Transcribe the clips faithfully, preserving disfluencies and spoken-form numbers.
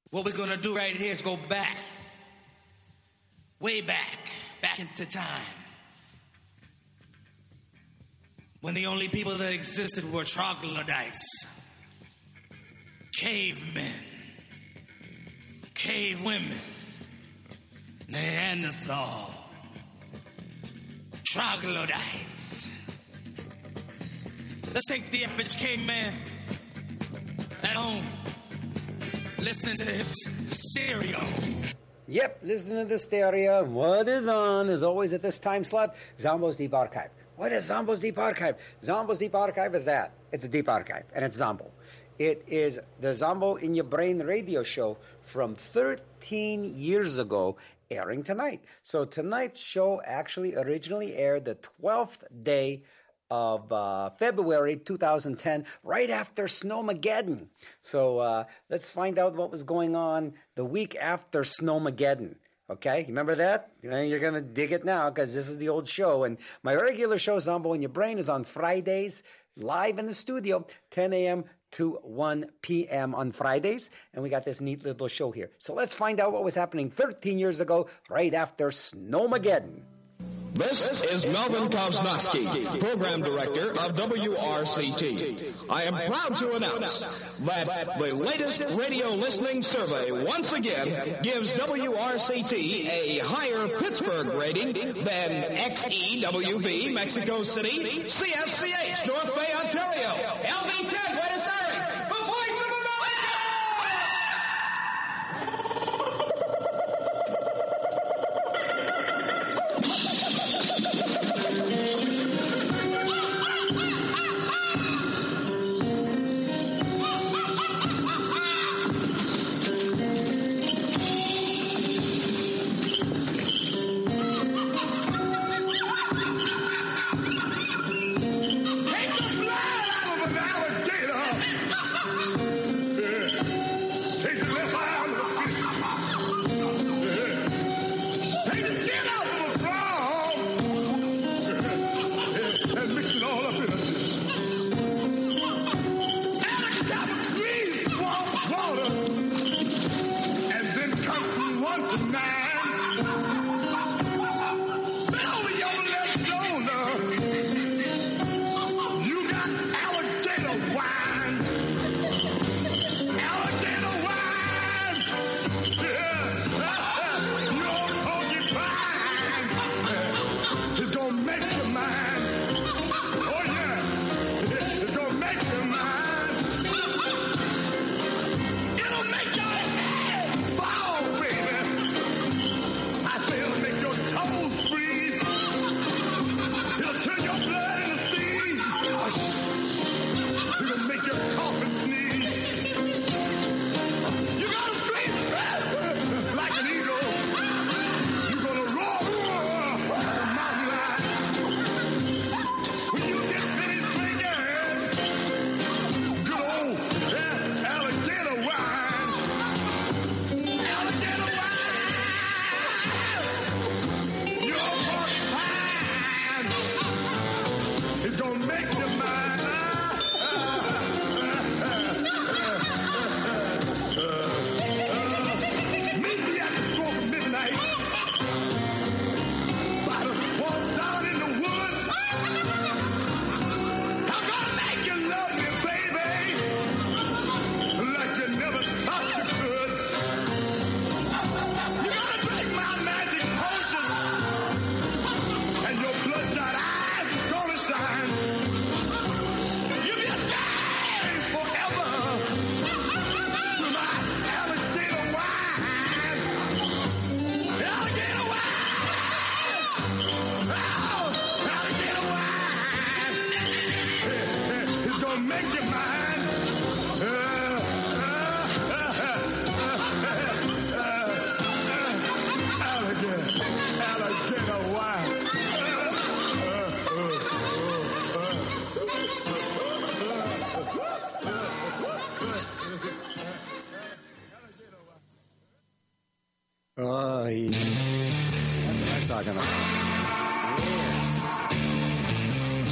What we're going to do right here is go back, way back, back into time, when the only people that existed were troglodytes, cavemen, cave women, Neanderthal, troglodytes. Let's take the average caveman at home, listening to his stereo. Yep, listening to the stereo. What is on is always at this time slot, Zombo's Deep Archive. What is Zombo's Deep Archive? Zombo's Deep Archive is that. It's a deep archive, and it's Zombo. It is the Zombo in Your Brain radio show from thirteen years ago, airing tonight. So tonight's show actually originally aired the twelfth day of uh, February two thousand ten, right after Snowmageddon. So uh, let's find out what was going on the week after Snowmageddon. Okay, you remember that? You're going to dig it now because this is the old show. And my regular show, Zombo in Your Brain, is on Fridays, live in the studio, ten a.m. to one p.m. on Fridays. And we got this neat little show here. So let's find out what was happening thirteen years ago, right after Snowmageddon. This is Melvin Kovsnoski, Program Director of W R C T. I am proud to announce that the latest radio listening survey once again gives W R C T a higher Pittsburgh rating than X E W B, Mexico City, C S C H, North Bay, Ontario, L V ten, Buenos Aires, the voice of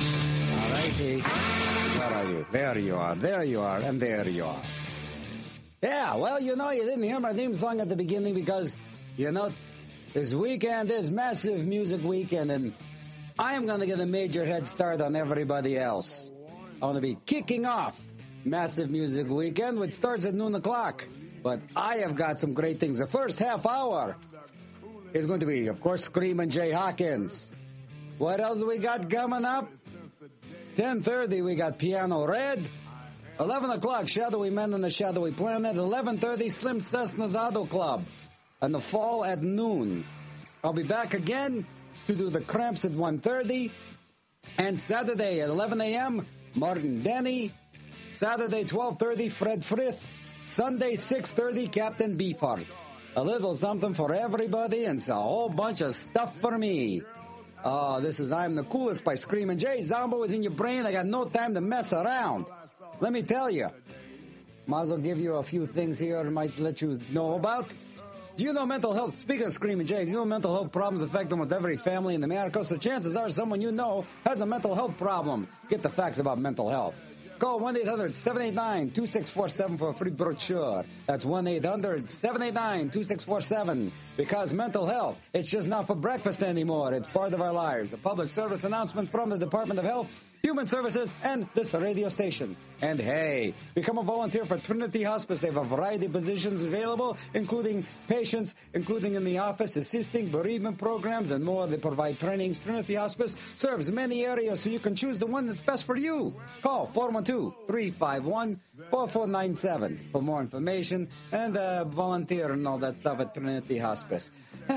There you are, there you are, and there you are. Yeah, well, you know, you didn't hear my theme song at the beginning because, you know, this weekend is Massive Music Weekend, and I am going to get a major head start on everybody else. I'm going to be kicking off Massive Music Weekend, which starts at noon o'clock. But I have got some great things. The first half hour is going to be, of course, Screamin' Jay Hawkins. What else we got coming up? ten thirty, we got Piano Red. eleven o'clock, Shadowy Men on the Shadowy Planet. eleven thirty, Slim Cessna's Auto Club. And the fall at noon. I'll be back again to do the Cramps at one thirty. And Saturday at eleven a.m., Martin Denny. Saturday, twelve thirty, Fred Frith. Sunday, six thirty, Captain Beefheart. A little something for everybody and a whole bunch of stuff for me. Oh, this is I'm the Coolest by Screamin' Jay. Zombo is in your brain. I got no time to mess around. Let me tell you. Might as well give you a few things here I might let you know about. Do you know mental health? Speaking of Screamin' Jay, do you know mental health problems affect almost every family in America? So chances are someone you know has a mental health problem. Get the facts about mental health. Call one eight hundred seven eight nine two six four seven for a free brochure. That's one eight hundred seven eight nine two six four seven. Because mental health, it's just not for breakfast anymore. It's part of our lives. A public service announcement from the Department of Health, Human Services, and this radio station. And hey, become a volunteer for Trinity Hospice. They have a variety of positions available, including patients, including in the office, assisting, bereavement programs, and more. They provide trainings. Trinity Hospice serves many areas, so you can choose the one that's best for you. Call four one two, three five one, four four nine seven for more information and uh, volunteer and all that stuff at Trinity Hospice.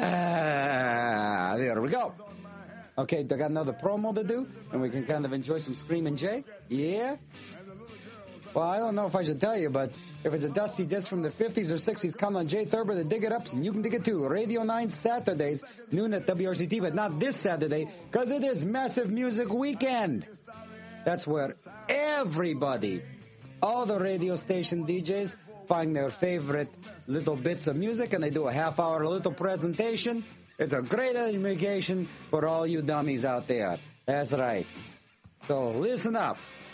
Ah, there we go. Okay, I got another promo to do, and we can kind of enjoy some Screamin' Jay. Yeah? Well, I don't know if I should tell you, but if it's a dusty disc from the fifties or sixties, count on Jay Thurber to dig it up, and you can dig it too. Radio nine Saturdays, noon at W R C T, but not this Saturday, because it is Massive Music Weekend. That's where everybody, all the radio station D Js, find their favorite little bits of music, and they do a half-hour little presentation. It's a great education for all you dummies out there. That's right. So listen up.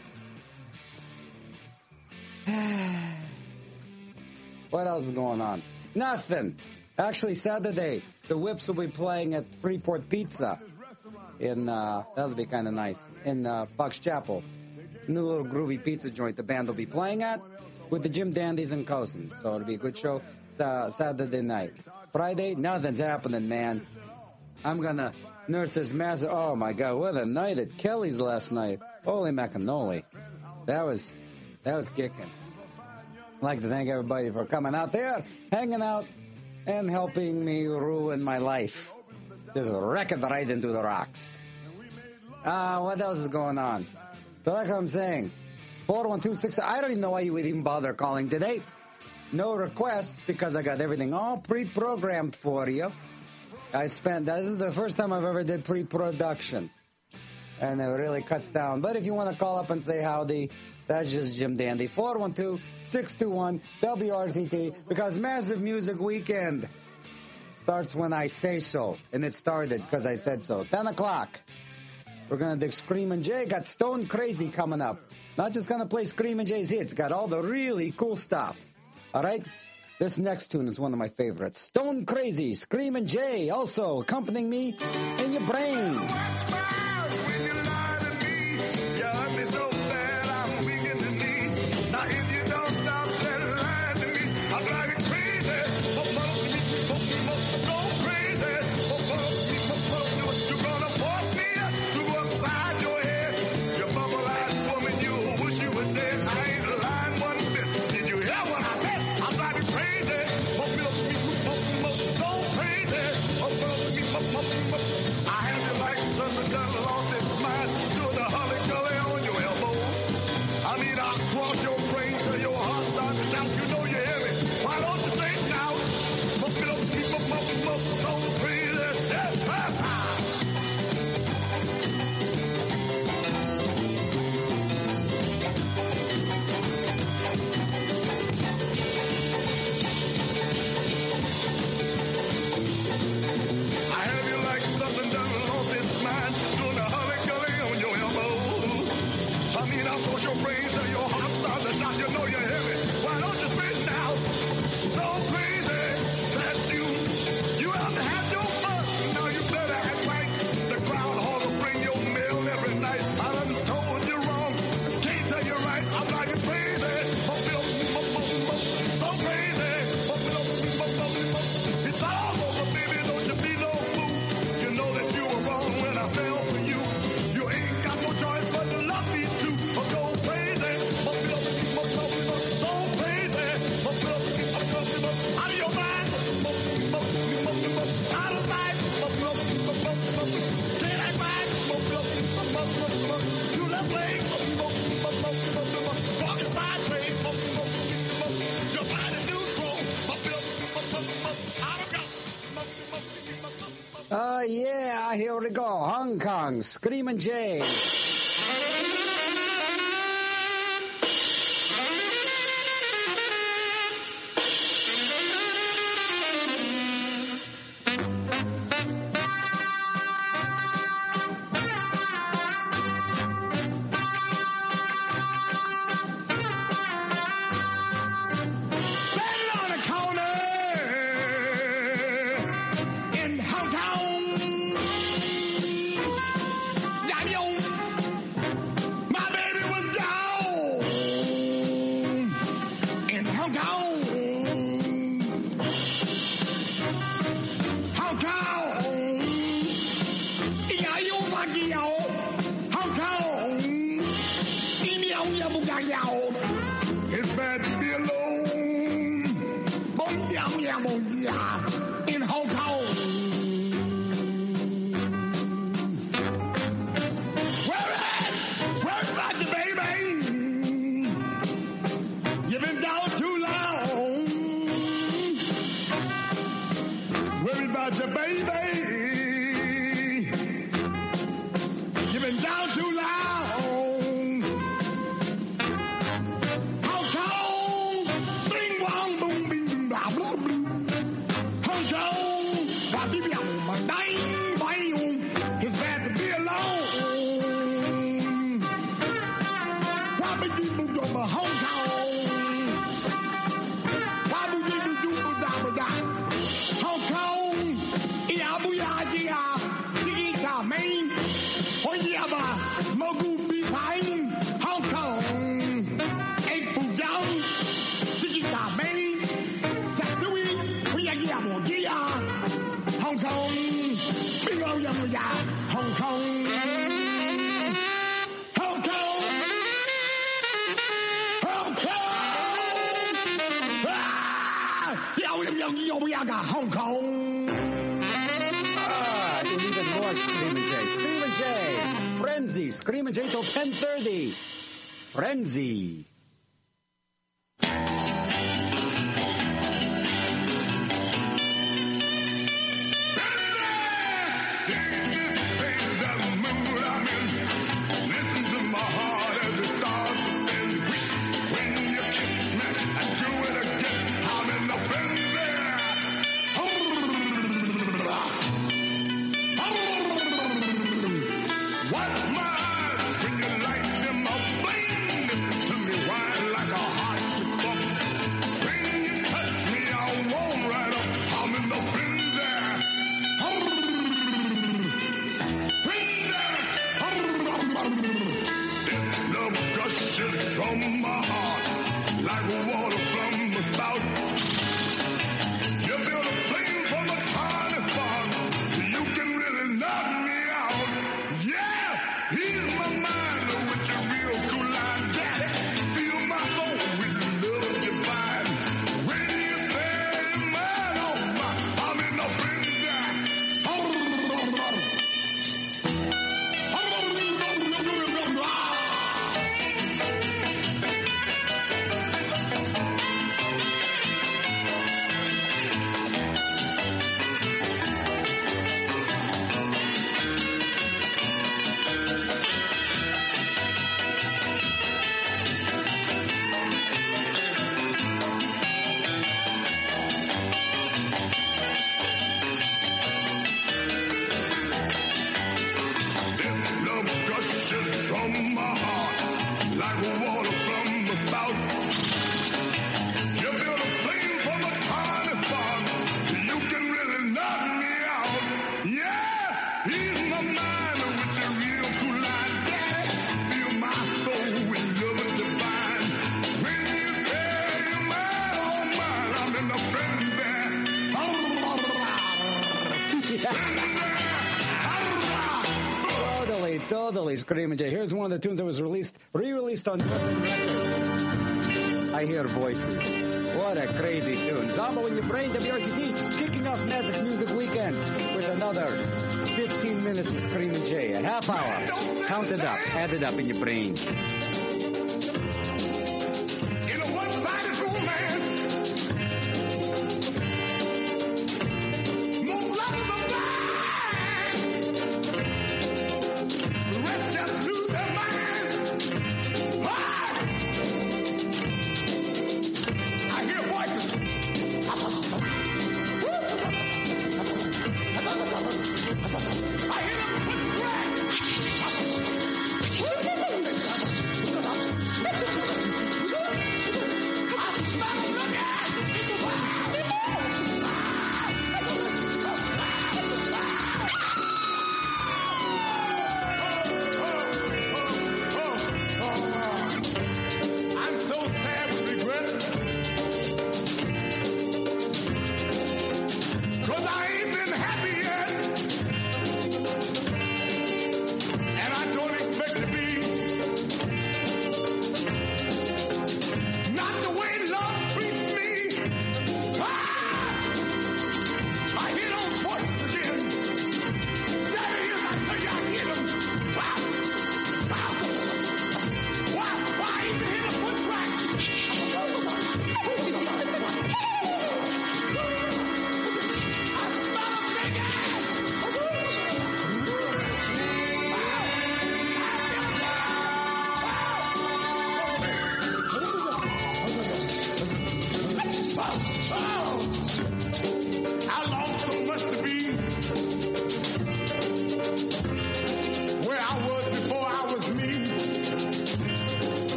What else is going on? Nothing. Actually, Saturday, the Whips will be playing at Freeport Pizza. In uh, that'll be kind of nice. In uh, Fox Chapel. New little groovy pizza joint the band will be playing at with the Jim Dandies and Cousins. So it'll be a good show uh, Saturday night. Friday, nothing's happening, man. I'm going to nurse this massive... Oh, my God, what a night at Kelly's last night. Holy macanoli. That was, that was kicking. I'd like to thank everybody for coming out there, hanging out, and helping me ruin my life. Just wreck it right into the rocks. Uh, what else is going on? So like I'm saying, four one two six... I don't even know why you would even bother calling today. No requests, because I got everything all pre-programmed for you. I spent, this is the first time I've ever did pre-production. And it really cuts down. But if you want to call up and say howdy, that's just Jim Dandy. four one two six two one W R C T, because Massive Music Weekend starts when I say so. And it started because I said so. ten o'clock. We're going to do Screamin' Jay. Got Stone Crazy coming up. Not just going to play Screamin' Jay's hits. Got all the really cool stuff. All right? This next tune is one of my favorites. Stone Crazy, Screamin' Jay, also accompanying me in your brain. I have you like the yeah, here we go. Hong Kong, Screamin' Jay. It's bad to be alone. Bon yeah, yeah, bon yeah. In Hong Kong. Where at? Where's about you, baby? You've been down too long. Worried about you, baby. You've been down too long. Hong Kong. Ah, and even more Screamin' Jay. Screamin' Jay. Frenzy. Screamin' Jay till ten thirty. Frenzy. Totally, totally Screamin' Jay. Here's one of the tunes that was released, re-released on Southern Records. I hear voices. What a crazy tune. Zombo in your brain, W R C T, kicking off Magic Music Weekend with another fifteen minutes of Screamin' Jay. A half hour. Count it up. Add it up in your brain.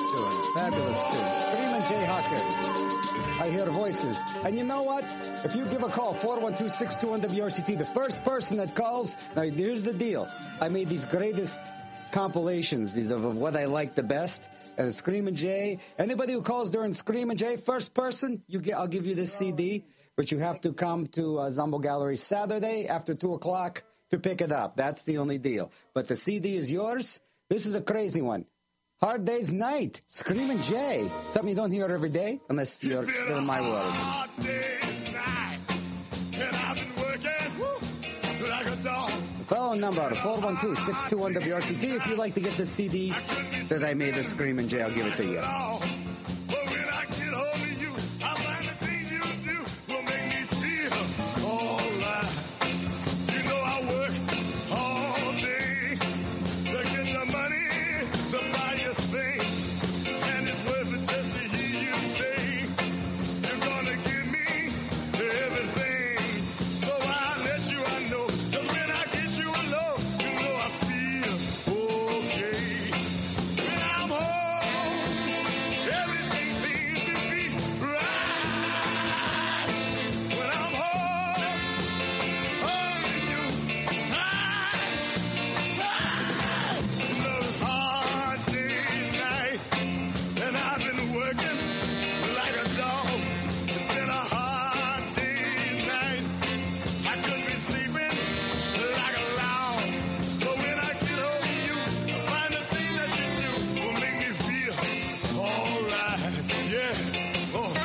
tune. Fabulous tune. Screamin' Jay Hawkins. I hear voices. And you know what? If you give a call, four one two, six two one, W R C T, the first person that calls, now here's the deal. I made these greatest compilations, these of what I like the best. And Screamin' Jay, anybody who calls during Screamin' Jay, first person, you get, I'll give you this C D, but you have to come to uh, Zombo Gallery Saturday after two o'clock to pick it up. That's the only deal. But the C D is yours. This is a crazy one. Hard Day's Night, Screamin' Jay. Something you don't hear every day, unless you're in my world. Hard day's night, and I've been working woo, like a dog. The phone number, four one two, six two one, W R C T. If you'd like to get the C D that I made of Screamin' Jay, I'll give it to you. But when I get home to you, I find the things you do will make me feel all right. You know I work all day to get the money to buy you things, and it's worth it just to hear you say you're gonna give me everything. So I let you I know, 'cause when I get you alone, you know I feel okay. When I'm home, everything seems to be right. When I'm home, holding you tight, tight. You know it's hard day night, and I've been working like a dog. It's been a hard day night. I could be sleeping like a log. But when I get home to you, I find the thing that you do will make me feel all right. Yeah. Oh.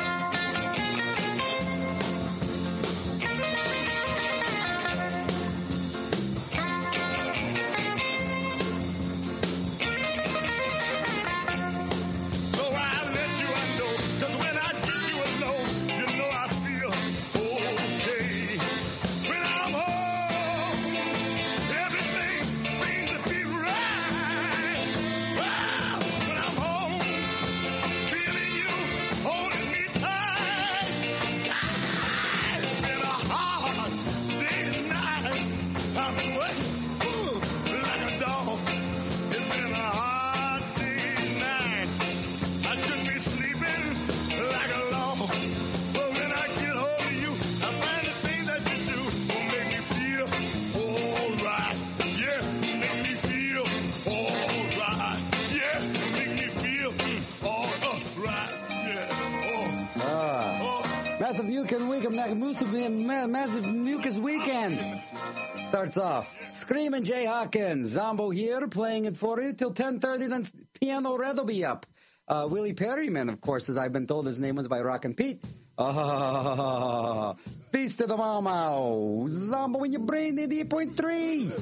So I let you I know, 'cause when I get you alone, you know I feel okay. When I'm home, everything seems to be right. Wow. When I'm home, feeling you, holding me tight. It's been a hard day and night. I've been working ooh, like a dog. It's been a hard day and night. I should be sleeping like a log. But when I get home to you, I find the things that you do will make me feel all right. Yeah, make me feel all right. Yeah, make me feel mm, all right. Yeah. Oh. Ah. Oh. Massive Mucus Weekend, Massive Mucus Weekend starts off. Screamin' Jay Hawkins, Zombo here, playing it for you till ten thirty, then Piano Red will be up. Uh, Willie Perryman, of course, as I've been told his name was by Rockin' Pete. Ah, Feast of the Mau Mau. Zombo in your brain, eighty-eight point three.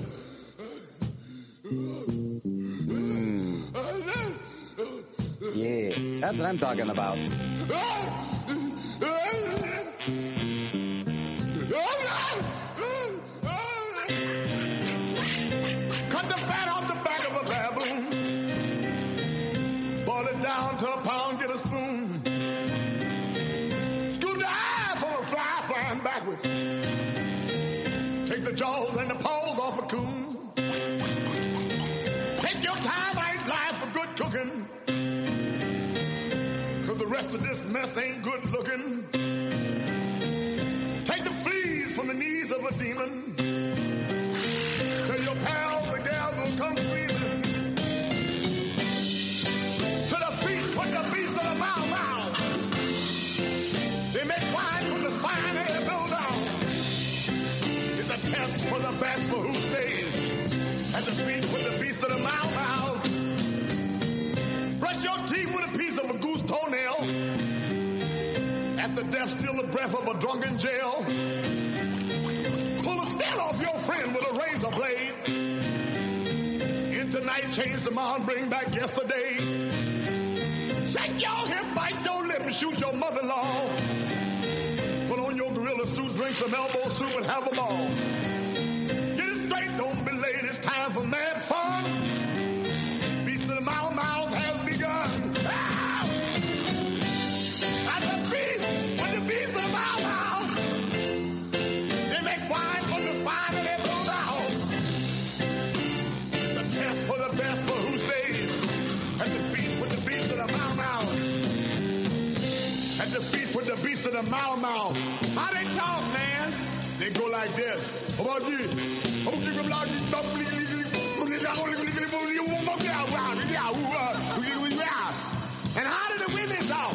Mm. Yeah, that's what I'm talking about. Cut the fat off the back of a baboon. Boil it down to a pound, get a spoon. Scoop the eye from a fly flying backwards. Take the jaws and the paws off a coon. Take your time, I ain't live for good cooking. 'Cause the rest of this mess ain't good looking. Take the fleas from the knees of a demon. Tell your pals the gals will come screaming. To the feet, put the beast of the Mau Mau. They make wine from the spine and they blow down. It's a test for the best for who stays. At the feet, put the beast of the Mau Mau. Brush your teeth with a piece of a goose toenail. At the death, still the breath of a drunken jail. Pull a steel off your friend with a razor blade. In tonight, change tomorrow, bring back yesterday. Shake your hip, bite your lip, and shoot your mother-in-law. Put on your gorilla suit, drink some elbow soup, and have them all. Get it straight, don't be late, it's time for mad fun. Feast of the Mau Mau's has begun. Ah! At the feast, with the beast of the Mau Mau. They make wine from the spine and they blow down. The test for the best for who stays. At the feast with the beast of the Mau the Mau Mau. How they talk, man? They go like this. And how do the women talk?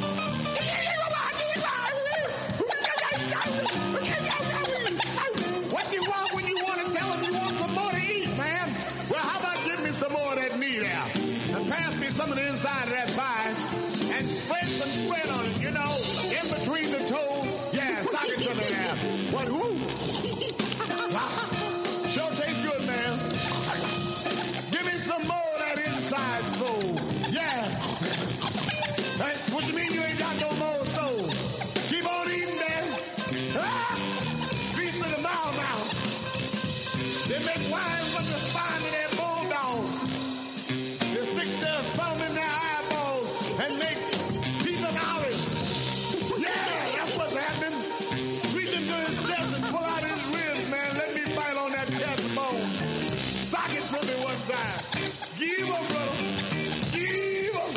What you want when you want to tell them you want some more to eat, man? Well, how about give me some more of that meat there? And pass me some of the inside of that pie and spread some spread on it, you know, in between the toes. Yeah, sock it to me there. What, who? Wow. Sure tastes good, man. Give me some more of that inside soul. Yeah. Hey, what you mean you ain't got no more soul? Keep on eating, man. Ah! Piece of the mouth now. They make wine from the spine of their bulldogs. They stick their thumb in their eyeballs and make teeth and olives. Yeah, that's what's happening. Reach into his chest and pull out his ribs, man. Let me bite on that cat's bone. Sock it to me one time. Give him, brother. Give him.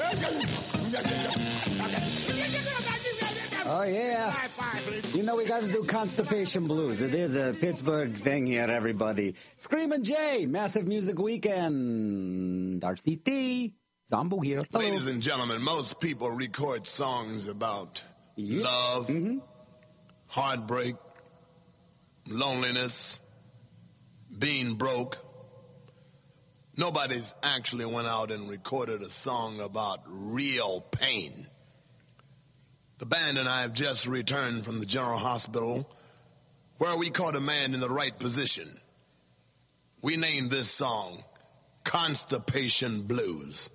Oh, yeah. You know, we got to do Constipation Blues. It is a Pittsburgh thing here, everybody. Screamin' Jay, Massive Music Weekend. R C T, Zombo here. Hello. Ladies and gentlemen, most people record songs about Yep. love, Mm-hmm. heartbreak, loneliness, being broke. Nobody's actually went out and recorded a song about real pain. The band and I have just returned from the General Hospital where we caught a man in the right position. We named this song Constipation Blues.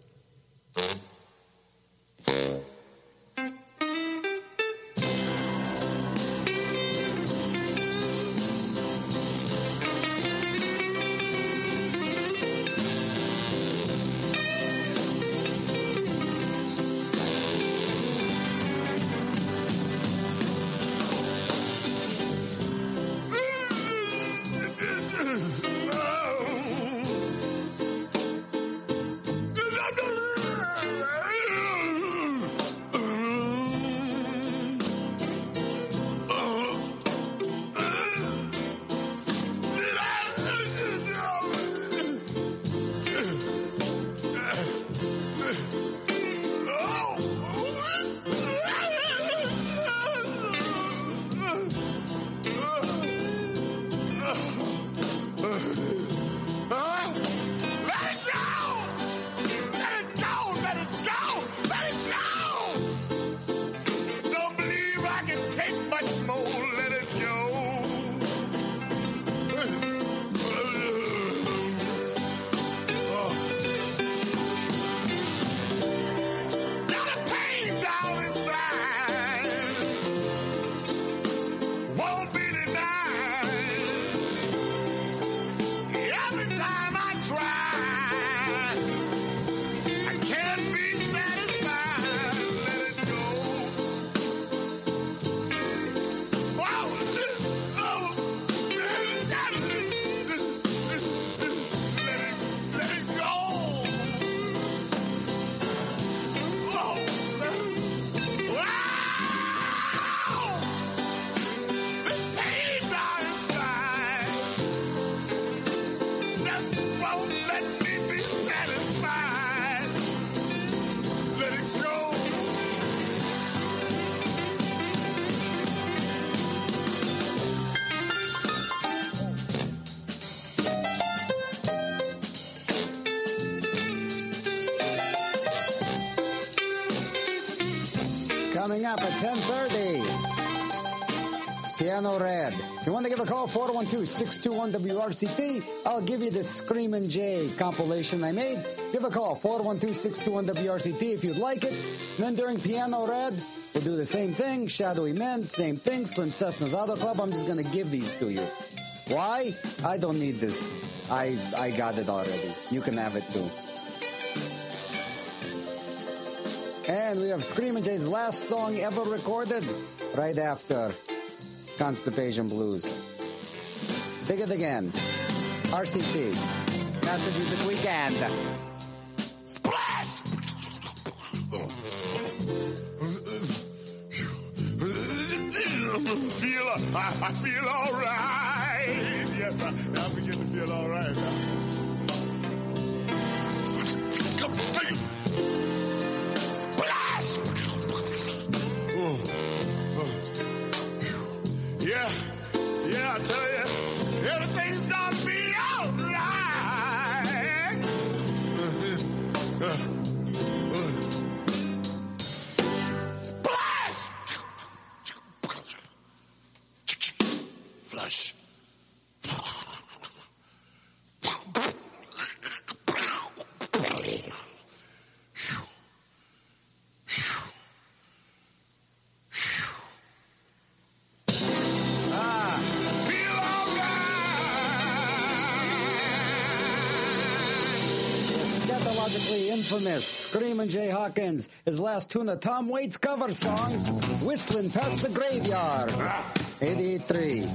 Coming up at ten thirty, Piano Red. If you want to give a call, four one two, six two one, W R C T. I'll give you the Screamin' Jay compilation I made. Give a call, four one two, six two one, W R C T if you'd like it. And then during Piano Red, we'll do the same thing. Shadowy Men, same thing. Slim Cessna's Auto Club. I'm just going to give these to you. Why? I don't need this. I, I got it already. You can have it too. And we have Screamin' Jay's last song ever recorded right after Constipation Blues. Dig it again. R C T. Massive Music Weekend. Splash! feel, I, I feel all right. Yes, I, I begin to feel all right now. Splash! Oh, oh. Yeah, yeah, I tell you, everything's gonna be all right. Uh, uh, uh. Splash! Flush. Infamous Screamin' Jay Hawkins, his last tune, a Tom Waits cover song, Whistling Past the Graveyard, eighty-three.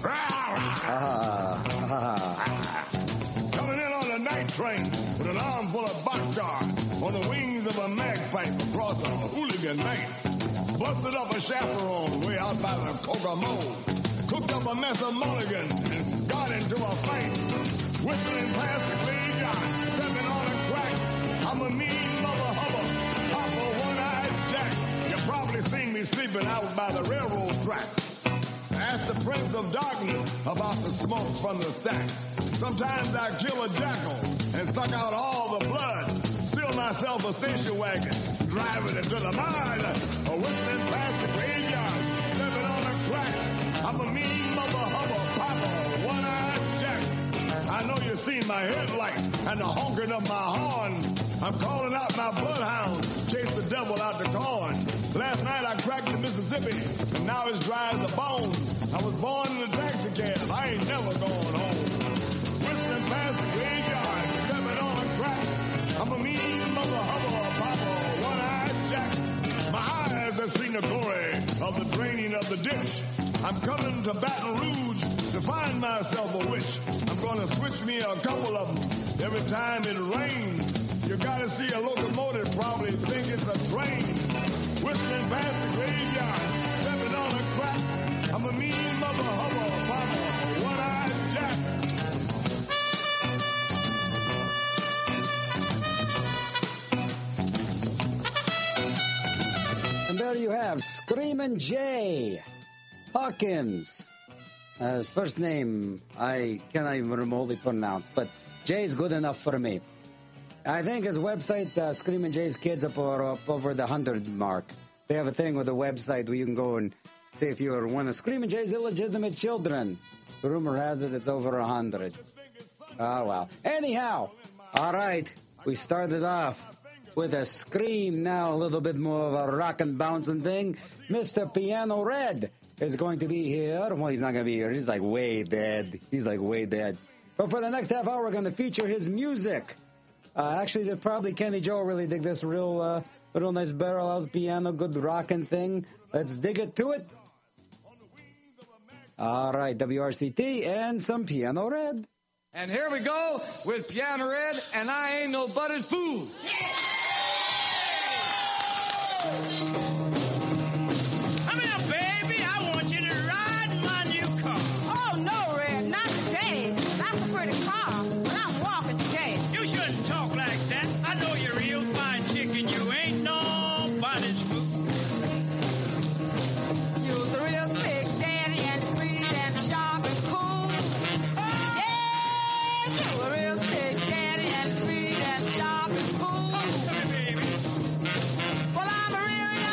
Ah, ah. Coming in on a night train with an arm full of boxcar on the wings of a magpipe across a hooligan night. Busted up a chaperone way out by the Kokomo. Cooked up a mess of mulligans and got into a fight. Whistling past the graveyard, stepping on a crack. I'm a mean mother hubba, Papa One-Eyed Jack. You probably seen me sleeping out by the railroad tracks. Ask the Prince of Darkness about the smoke from the stack. Sometimes I kill a jackal and suck out all the blood. Steal myself a station wagon, driving it to the mine. A whistling past the graveyard, stepping on a crack. I'm a mean mother hubba, Papa One-Eyed Jack. I know you seen my headlight and the honking of my horn. I'm calling out my bloodhound, chase the devil out the corn. Last night I cracked the Mississippi, and now it's dry as a bone. I was born in a taxi cab, I ain't never going home. Whistling past the graveyard, stepping on a crack. I'm a mean mother hubba, Papa One-Eyed Jack. My eyes have seen the glory of the draining of the ditch. I'm coming to Baton Rouge to find myself a witch. I'm gonna switch me a couple of them every time it rains. You gotta see a locomotive, probably think it's a train. Whistling past the graveyard, stepping on a crack. I'm a mean mother hubba, Papa One-Eyed Jack. And there you have Screamin' Jay Hawkins. Uh, his first name I cannot even remotely pronounce, but Jay's good enough for me. I think his website, uh, Screamin' Jay's Kids, up, or, up over the one hundred mark. They have a thing with a website where you can go and see if you're one of Screamin' Jay's illegitimate children. The rumor has it it's over one hundred. Oh, well. Anyhow, all right, we started off with a scream, now a little bit more of a rock and bouncing thing. Mister Piano Red is going to be here. Well, he's not going to be here. He's like way dead. He's like way dead. But for the next half hour, we're going to feature his music. Uh, actually, they're probably Kenny Joe really dig this real, uh, real nice barrel house piano, good rockin' thing. Let's dig it to it. All right, W R C T and some Piano Red. And here we go with Piano Red, and I ain't nobody's fool. Come here, baby. I want you to ride in my new car. Oh, no, Red, not today. That's a pretty car, but I'm walking today. You shouldn't talk like that. I know you're a real fine chicken. You ain't nobody's fool. You're the real slick daddy and sweet and sharp and cool. Yes, you're a real slick daddy and sweet and sharp and cool. Come here, baby. Well, I'm a real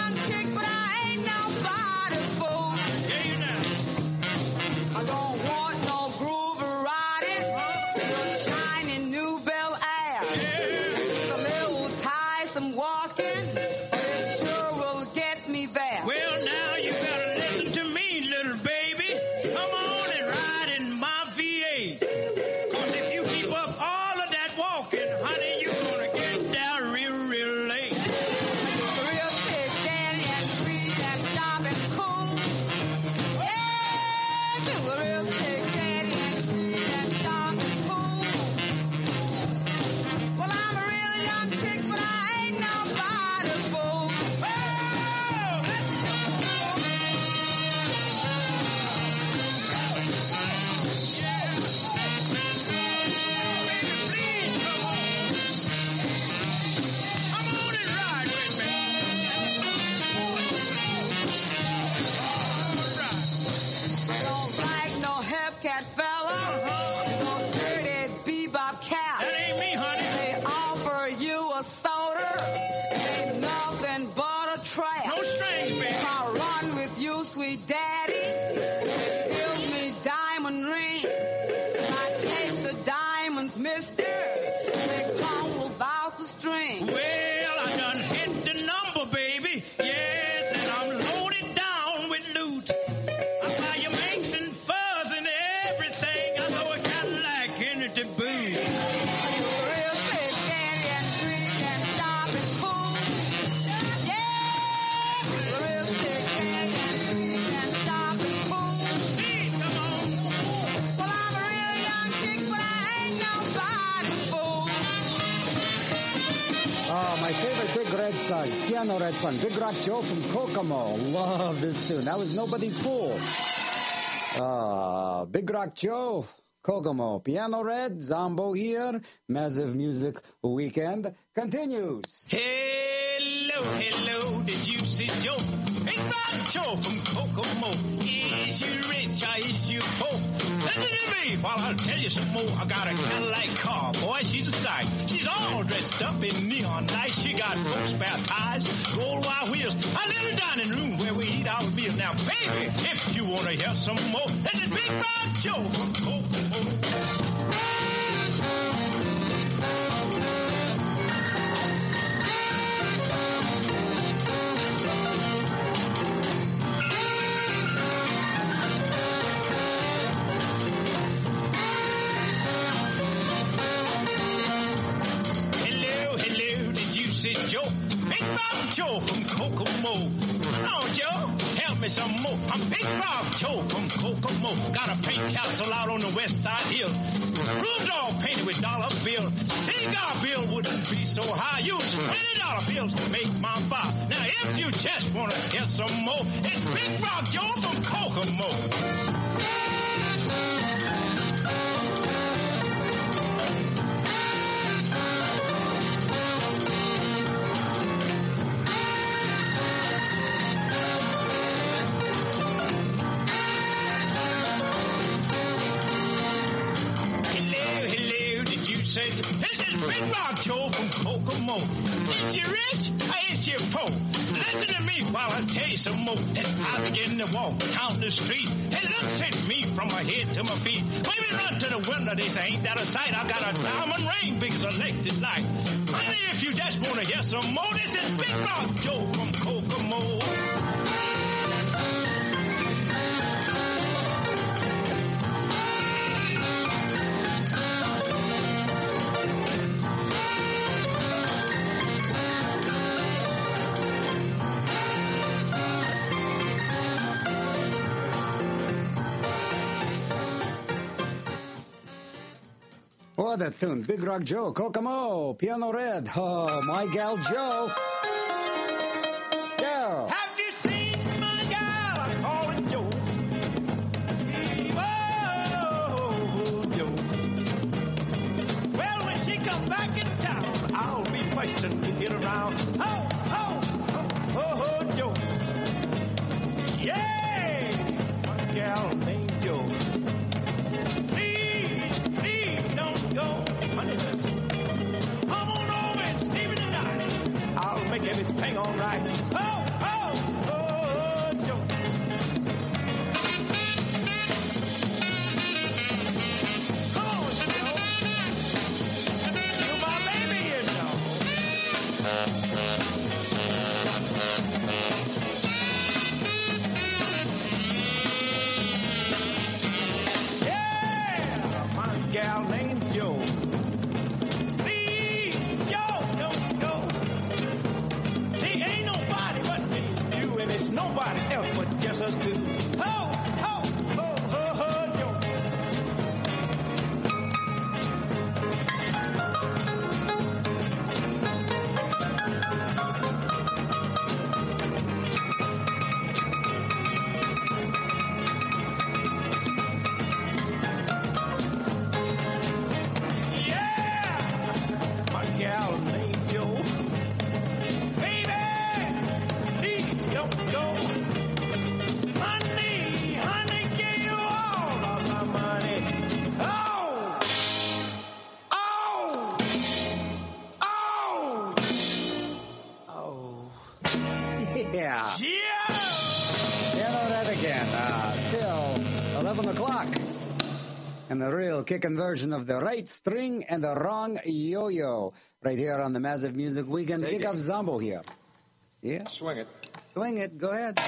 you, sweet daddy, give me diamond ring. I take the diamonds, mister. They come without the string. Well, I done hit the number, baby. Yes, and I'm loaded down with loot. I buy you minks and furs and everything. I know a Cadillac in it to boot. Real sweet daddy and sweet and sharp and cool. Yeah, real sweet daddy and sweet and sharp and cool. Hey, come on. Well, I'm a real young chick, but I ain't nobody's fool. Oh, my favorite Big Red Son, Piano Red Son, Big Rock Joe from Kokomo. Love this tune. That was Nobody's Fool. Uh, Big Rock Joe, Kokomo, Piano Red, Zombo here. Massive Music Weekend continues. Hello, hello, the Juicy Joe. Big Rock Joe from Kokomo. Is you rich or is you poor? Listen to me while I tell you some more. I got a Cadillac car, boy, she's a sight. She's all dressed up in neon lights. She got four spare tires, gold wire wheels. I live in the dining room where we eat our meal. Now, baby, if you want to hear some more, this is Big Rock Joe from Kokomo. Joe from Kokomo. Oh, Joe, help me some more. I'm Big Rock Joe from Kokomo. Got a pink castle out on the west side hill. Rooms all painted with dollar bills. Cigar bill wouldn't be so high. Use twenty dollar bills to make my bar. Now, if you just want to hear some more, it's Big Rock Joe from Kokomo. This is Big Rock Joe from Kokomo. Is you rich or is you poor? Listen to me while I tell you some more. As I begin to walk down the street, it looks at me from my head to my feet. Maybe run to the window, they say, ain't that a sight? I got a diamond ring big as a electric light. Honey, if you just want to hear some more, this is Big Rock Joe from Kokomo. What a tune. Big Rock Joe, Kokomo, Piano Red. Oh, my gal Joe. Yeah. Have you seen my gal? I call her Joe. Oh, Joe. Well, when she comes back in town, I'll be questioned to get around. Oh, oh, oh, oh, oh, Joe. Yeah, my gal named Joe. Please, please don't go, honey. Come on over and see me tonight. I'll make everything all right. Oh, oh, oh, Joe. Come on, Joe. You're my baby, you know. Yeah, my gal named Joe. Please, Joe, don't go. See, ain't nobody but me and you, and it's nobody else but just us two. Oh, oh, oh, oh, oh, Joe. Yeah, my gal named Joe. Baby, please don't go. Honey, honey, give you all of my money. Oh, oh, oh, oh. Yeah. Yeah. Piano Red again, uh, till eleven o'clock. And the real kicking version of the right string and the wrong yo-yo. Right here on the Massive Music Weekend. Kick off Zombo here. Yeah? Swing it. Swing it. Go ahead.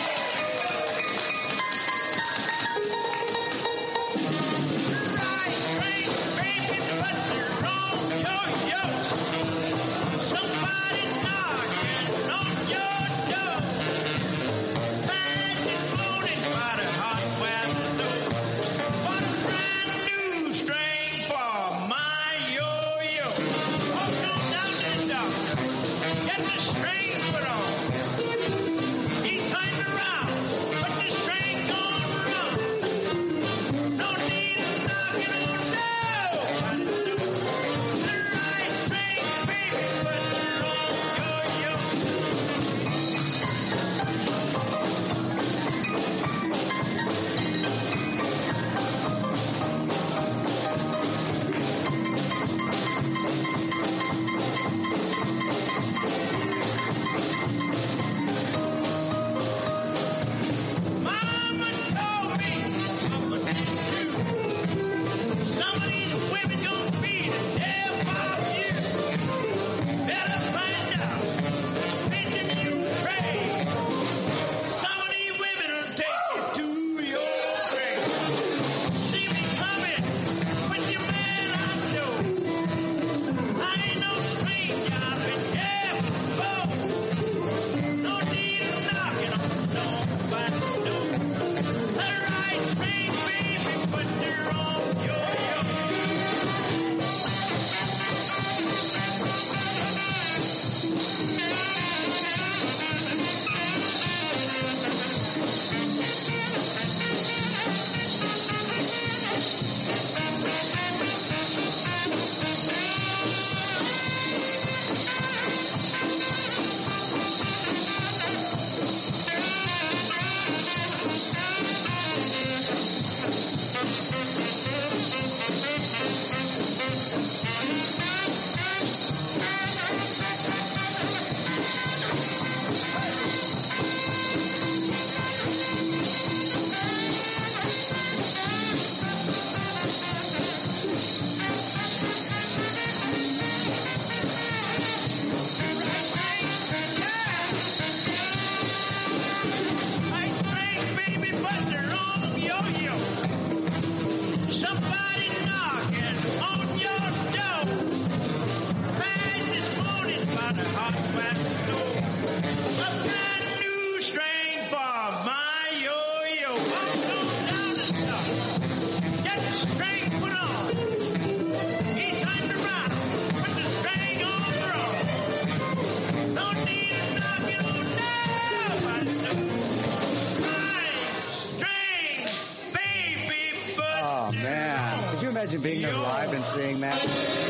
Being there live and seeing that.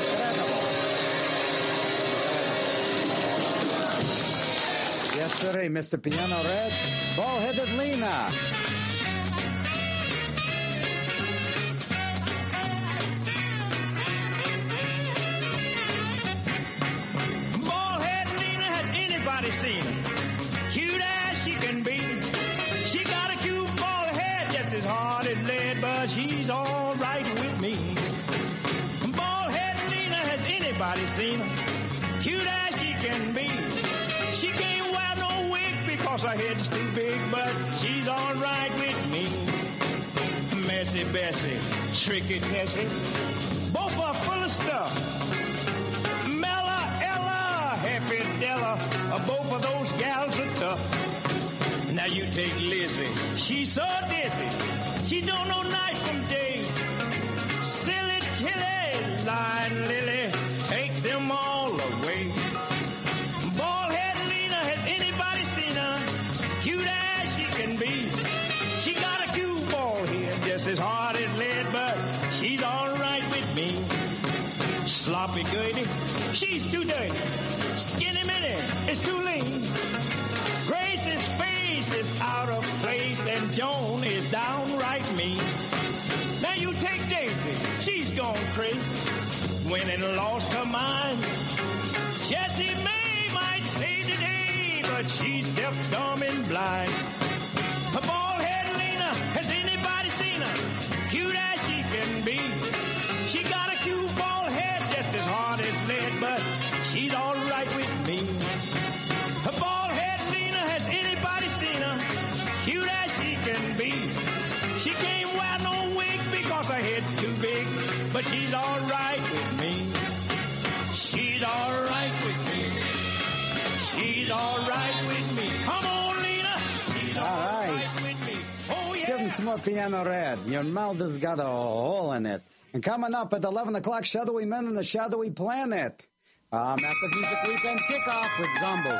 Yes, sir, Mister Piano Red, Bald-Headed Lena. Bald-Headed Lena, has anybody seen her? Cute as she can be. She got a cute bald head, just as hard as lead, but she's all right with me. Anybody seen her? Cute as she can be. She can't wear no wig because her head's too big, but she's all right with me. Messy Bessie, Tricky Tessie, both are full of stuff. Mella, Ella, Happy Della, both of those gals are tough. Now you take Lizzie, she's so dizzy, she don't know night from day. Silly Tilly, Lion Lily, take them all away. Bald-Headed Lena, has anybody seen her? Cute as she can be. She got a cute bald head, just as hard as lead, but she's all right with me. Sloppy Goody, she's too dirty. Skinny Minnie is too lean. Grace's face is out of place, and Joan is downright mean. Now you take Daisy, she's gone crazy, went and lost her mind. Jessie May might say today, but she's deaf, dumb, and blind. Her bald She can't wear no wig because her head's too big, but she's all right with me. She's all right with me. She's all right with me. Come on, Lena. She's all, All right. right with me. Oh, yeah. Give him some more Piano Red. Your mouth has got a hole in it. And coming up at eleven o'clock, Shadowy Men in the Shadowy Planet. Uh, Massive Music Weekend kickoff with Zombo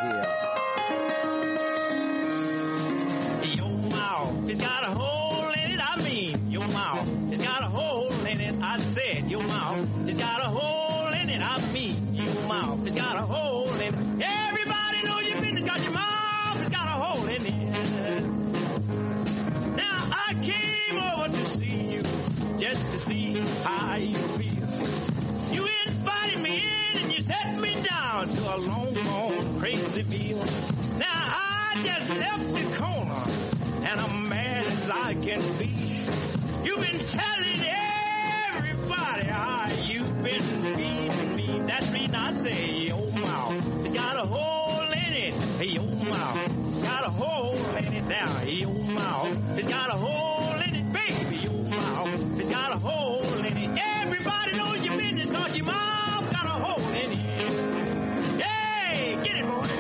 here. Your mouth has got a hole in it. I mean, your mouth has got a hole in it. I said, your mouth has got a hole in it. I mean, your mouth has got a hole in it. Everybody knows your business because your mouth has got a hole in it. Now, I came over to see you just to see how you feel. You invited me in and you set me down to a long, long crazy meal. Now, I just left the corner and I'm mad as I can be. You've been telling everybody how you've been feeding me. That's the reason I say your mouth has got a hole in it. Your mouth got a hole in it now. Your mouth has got a hole in it, baby. Your mouth has got a hole in it. Everybody knows your business because your mouth got a hole in it. Hey, get it, boy.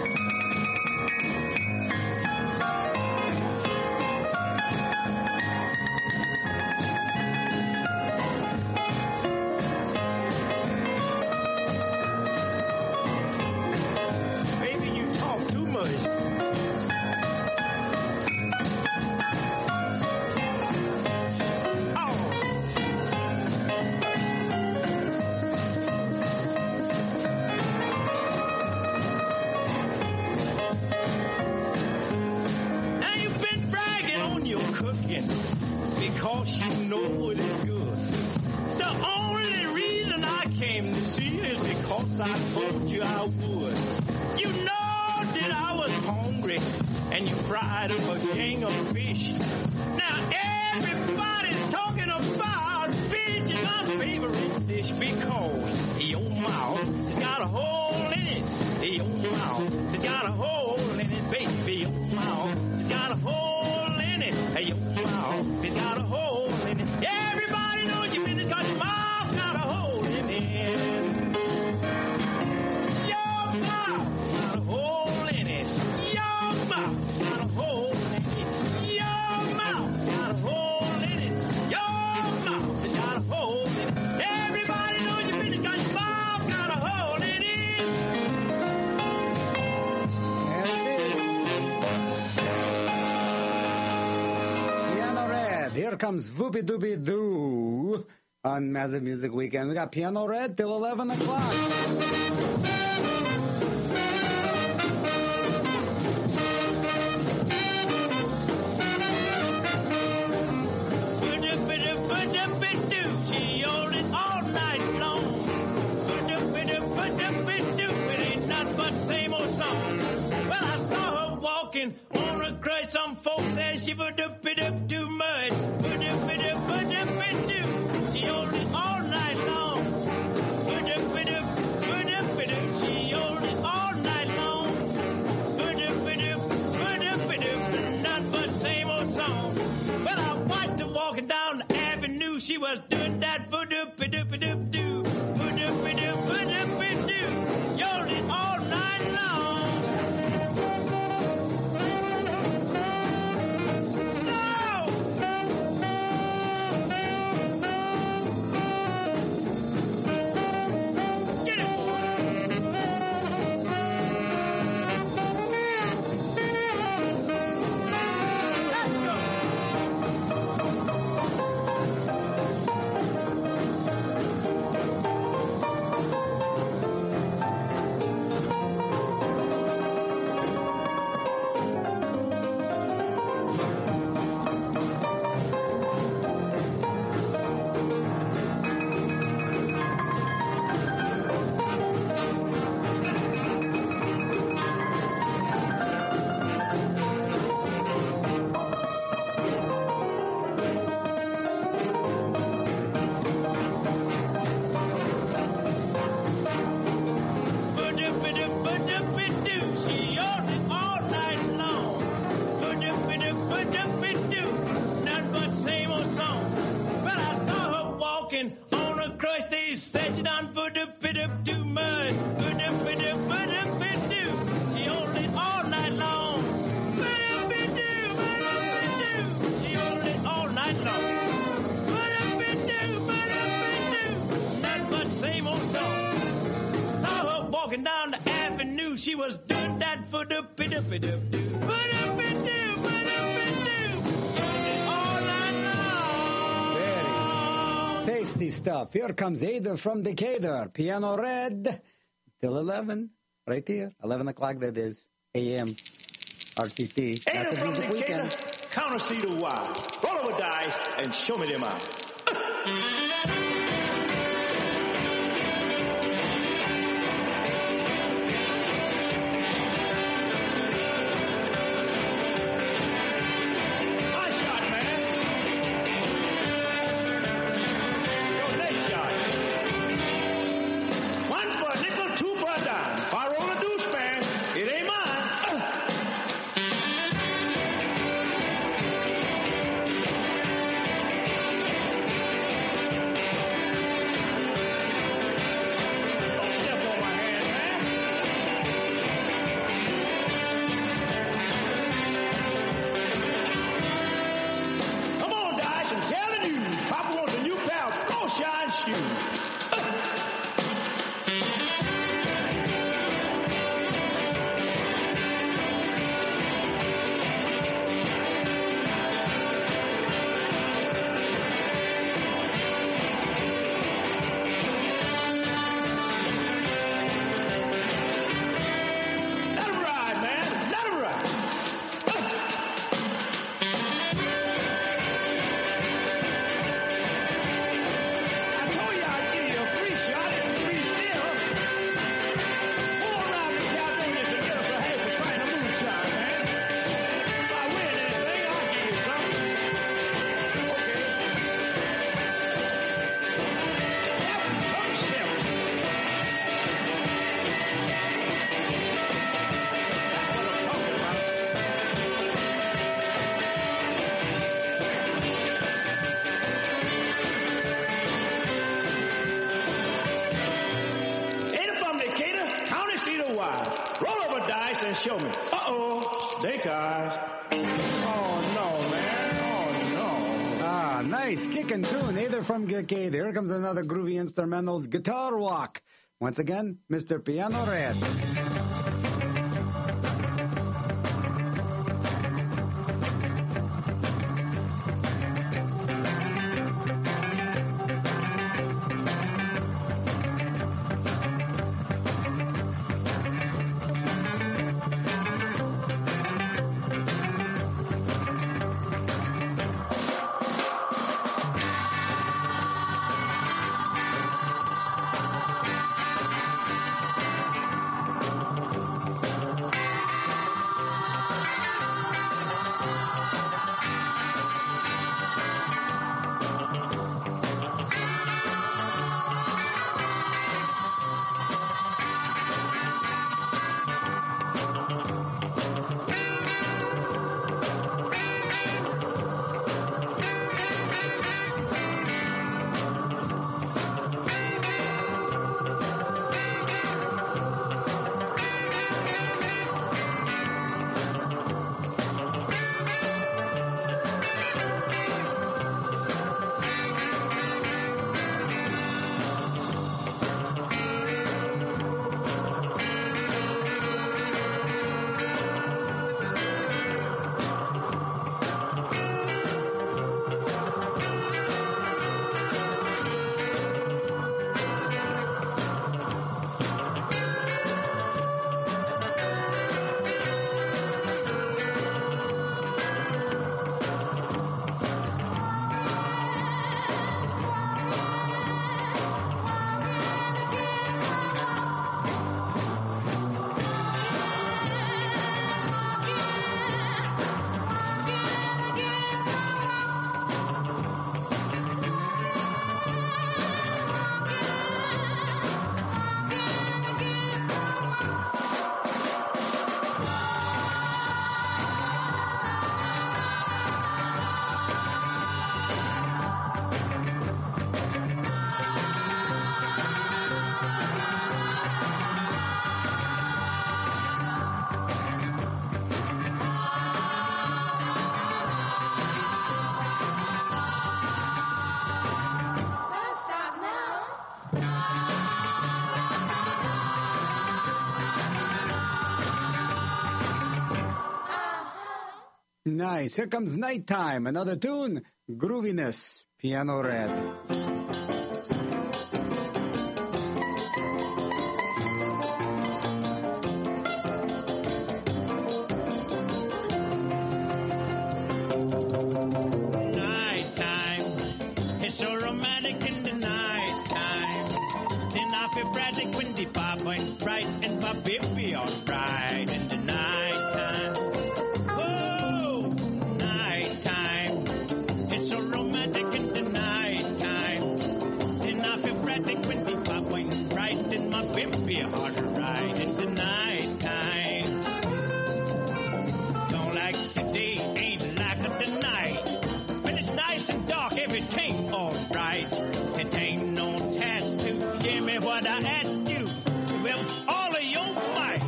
Baby, you talk too much. Now you've been bragging on your cooking because you know it is good. The only reason I came to see you is because I told you I would. You know that I was hungry and you fried up a gang of fish. Now everybody's talking about fish is my favorite dish because your mouth has got a hole in it. Your mouth has got a hole in it, baby. Your mouth has got a hole in it. Your mouth has got a hole in it. Everybody knows your business because your mouth got a hole in it. Your mouth got a hole in it. Your mouth got a hole in it. Your mouth got a hole in it. Your mouth has got a hole in it. Everybody knows your business because your mouth got a hole in it. There it is. Piano Red. Here comes Whoopie Doopie Doo on Massive Music Weekend. We got Piano Red till eleven o'clock. She owed it all night long. It ain't nothing but the same old song. Well, I saw her walking on a crutch. Some folks said she would up it up too much. She owed it all night long. She owed it all night long. Nothing but the same old song. Well, I watched her walking down the avenue. She was doing that boo-doop-a-doop-a-doop-doo. Boo-doop-a-doop-a-doop-a-doo. Owed it all night long. Get it, boy. Let's go. walking on a crusty session on foot up, fit up too much. Foot up, fit up, foot up, fit do. She hold it all night long. Foot up, fit do, foot up, fit do. She hold it all night long. Foot up, fit do, foot up, fit do. Nothing but same old song. Saw her walking down the avenue. She was doing that foot up, fit up, fit up, do. Foot up, fit do, foot up, fit do. All night long. Very tasty stuff. Here comes Ada from Decatur. Piano Red. Till eleven. Right here. eleven o'clock, that is. A M. R C T. Ada That's a from music Decatur, weekend. counter C to Y. Roll over dice and show me them out. Nice shot, man. Your next shot. One for a nickel, two for a dime. If I roll a deuce, man, it ain't mine. Don't step on my hand, man. Come on, Dice, and tell the news. Papa wants a new pair of flow-shine shoes. Let him ride, man. Let him ride. I told you I'd give you a free shot and a free steal. Go around the California and get us a half a pint of moonshine, man. If I win anything, I'll give you something. Okay. Yep, come step. That's what I'm talking about. Ada from Decatur, county seat of Y. Roll over dice and show me. Uh-oh, snake eyes. Oh, no, man. Oh, no. Ah, nice kicking tune. Ada from Decatur. Here comes another groovy instrumental guitar walk. Once again, Mister Piano Red. Nice. Here comes Nighttime. Another tune. Grooviness. Piano Red. Right and my baby alright in the night time. Oh, night time. It's so romantic in the night time. Then I feel frantic when the pop went right and my baby alright in the night time. Don't like the day, ain't like the night. When it's nice and dark, everything alright. It ain't no task to give me what I ask you. Well, all of your might.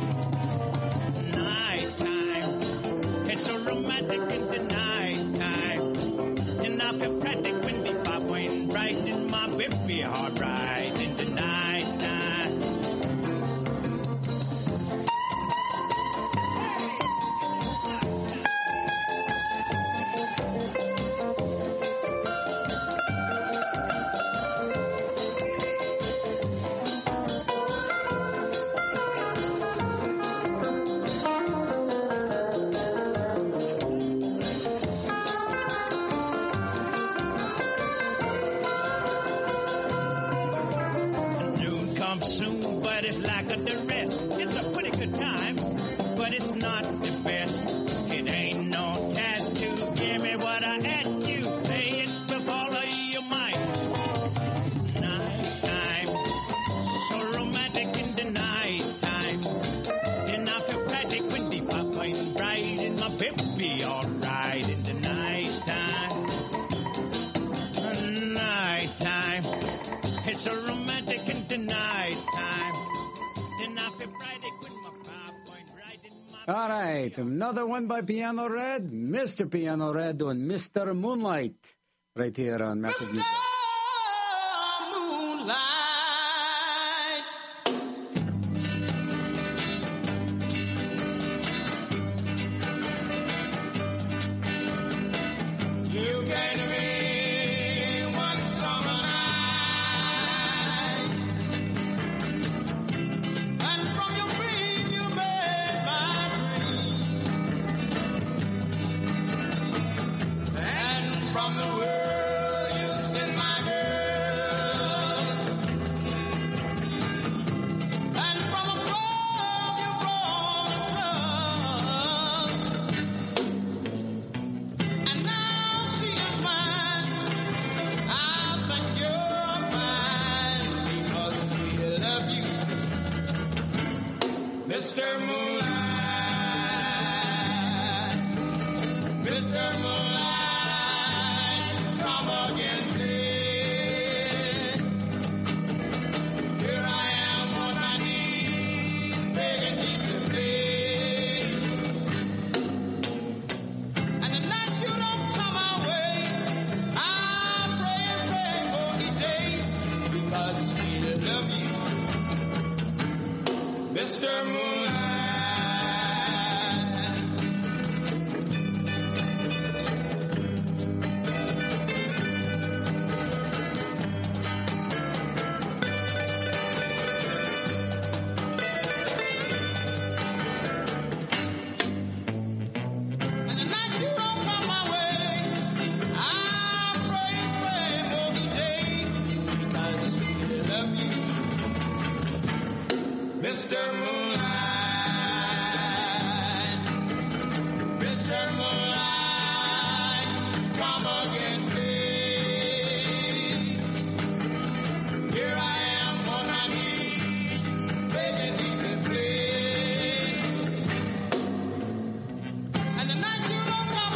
Nighttime. It's so romantic in the nighttime. And I feel frantic when the pop went right in my baby heart right in the nighttime. Soon, but it's like a the rest. It's a pretty good time, but it's not the best. It ain't no task to give me what I ask you. Play it with all of your might. Nighttime, so romantic in the nighttime. And I feel tragic when the pop ain't bright and my baby alright in the nighttime. Nighttime, it's so romantic in the night. All right, another one by Piano Red, Mister Piano Red doing Mister Moonlight right here on Massive Music. Moonlight. You came to me one summer night, and from your beam you made my from the world you sent my girl, and from above you brought love, and now she is mine. I think you're mine because we love you, Mister Moonlight, Mister Moonlight. Come again, please. Here I am on my knees, begging you to please. And the night you don't come our way, I pray and pray for each day, because we love you, Mister Moonlight. Mister Moonlight, Mister Moonlight, come again, please. Here I am on my knees, begging you to please. And the night you don't come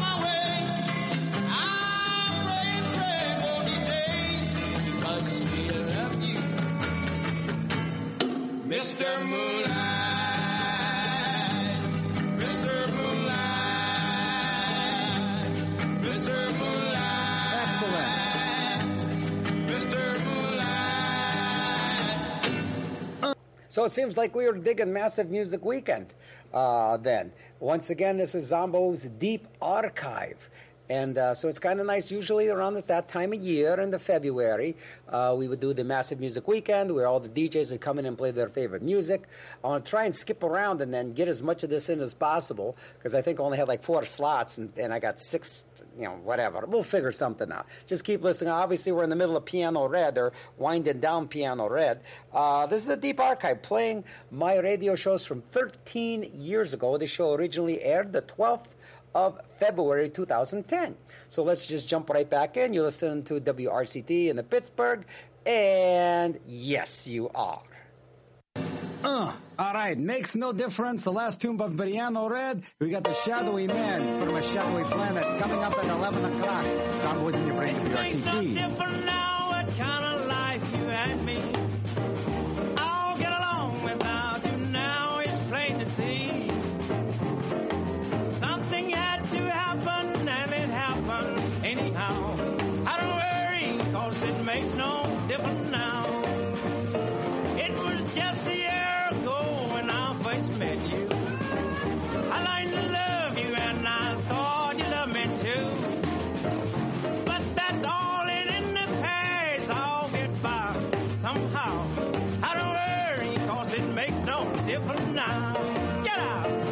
So it seems like we were digging Massive Music Weekend uh, then. Once again, this is Zombo's Deep Archive. And uh, so it's kind of nice. Usually around this, that time of year, in the February, uh, we would do the Massive Music Weekend where all the D Js would come in and play their favorite music. I want to try and skip around and then get as much of this in as possible because I think I only had like four slots and, and I got six, you know, whatever. We'll figure something out. Just keep listening. Obviously, we're in the middle of Piano Red or winding down Piano Red. Uh, this is a deep archive playing my radio shows from thirteen years ago. The show originally aired the twelfth of February two thousand ten. So let's just jump right back in. You're listening to W R C T in the Pittsburgh, and yes, you are. Uh, all right, makes no difference. The last tune by Piano Red, we got the Shadowy Man from a Shadowy Planet coming up at eleven o'clock. Zombo's in your brain to W R C T. Makes no difference now what kind of life you and me. I'll get along without you now, it's plain to see. Something had to happen, and it happened anyhow. I don't worry, cause it makes no difference now. It was just a year ago when I first met you. I learned to love you, and I thought you loved me too. But that's all in, in the past, I'll get by somehow. I don't worry, cause it makes no difference now. Get out!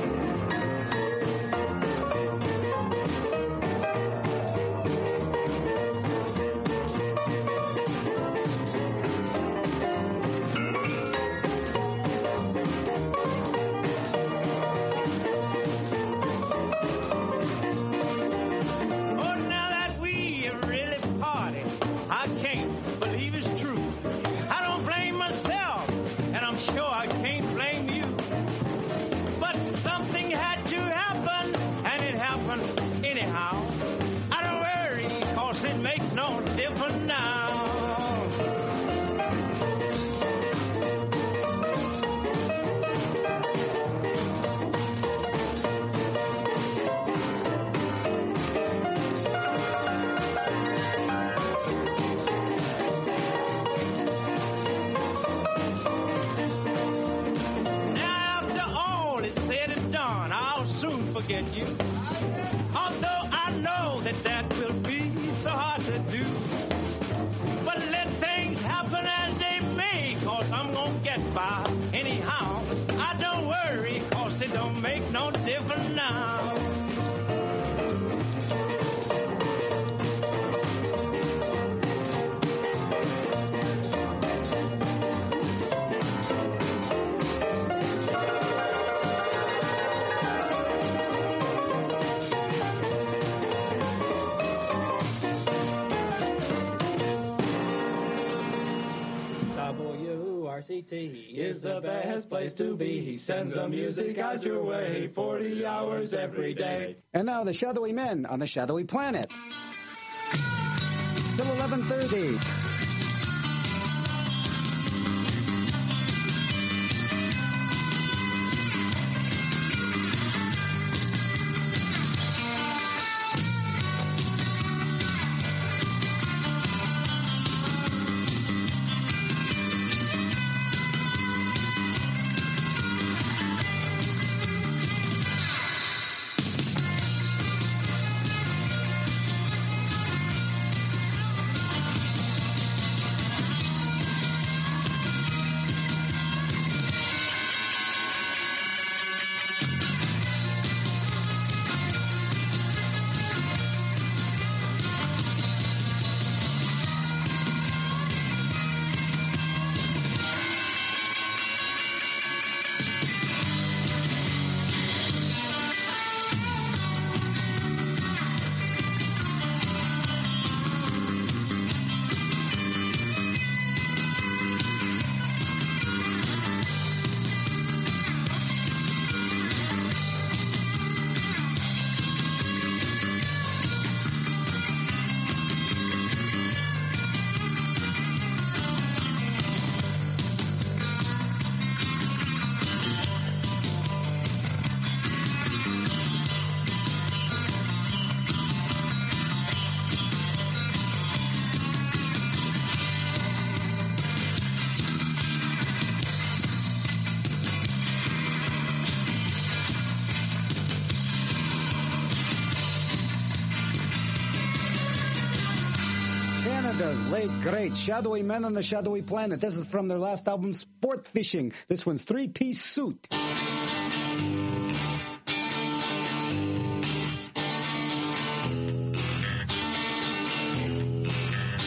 Anyhow, I don't worry, cause it makes no difference now. Now, after all is said and done, I'll soon forget you. Although I know that that will be so hard to do. But let things happen as they may, cause I'm gonna get by anyhow. I don't worry, cause it don't make no difference now. R C T is the best place to be. He sends the music out your way forty hours every day. And now the Shadowy Men on the Shadowy Planet. Till eleven thirty. Canada's late great Shadowy Men on the Shadowy Planet. This is from their last album, Sport Fishing. This one's Three Piece Suit.